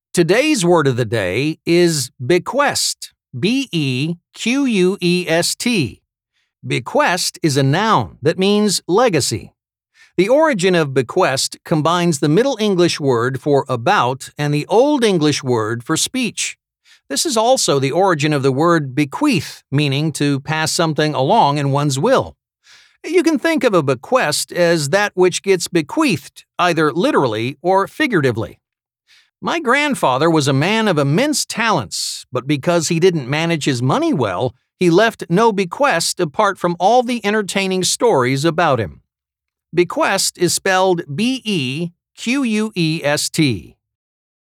Today's word of the day is bequest. B-E-Q-U-E-S-T. Bequest is a noun that means legacy. The origin of bequest combines the Middle English word for about and the Old English word for speech. This is also the origin of the word bequeath, meaning to pass something along in one's will. You can think of a bequest as that which gets bequeathed, either literally or figuratively. My grandfather was a man of immense talents, but because he didn't manage his money well, he left no bequest apart from all the entertaining stories about him. Bequest is spelled B-E-Q-U-E-S-T.